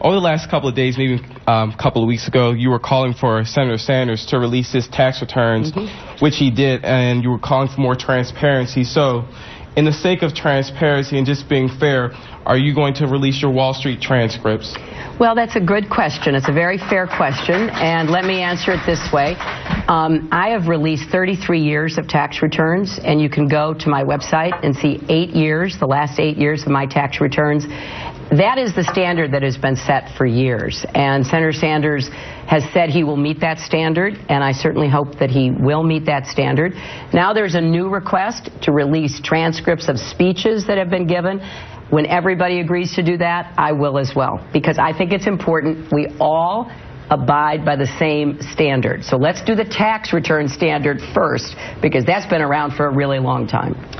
over the last couple of days, maybe a couple of weeks ago, you were calling for Senator Sanders to release his tax returns, which he did, and you were calling for more transparency. So, in the sake of transparency and just being fair, are you going to release your Wall Street transcripts? Well, that's a good question. It's a very fair question, and let me answer it this way. I have released 33 years of tax returns, and you can go to my website and see 8 years, the last 8 years of my tax returns. That is the standard that has been set for years, and Senator Sanders has said he will meet that standard, and I certainly hope that he will meet that standard. Now there's a new request to release transcripts of speeches that have been given. When everybody agrees to do that, I will as well, because I think it's important we all abide by the same standard. So let's do the tax return standard first, because that's been around for a really long time.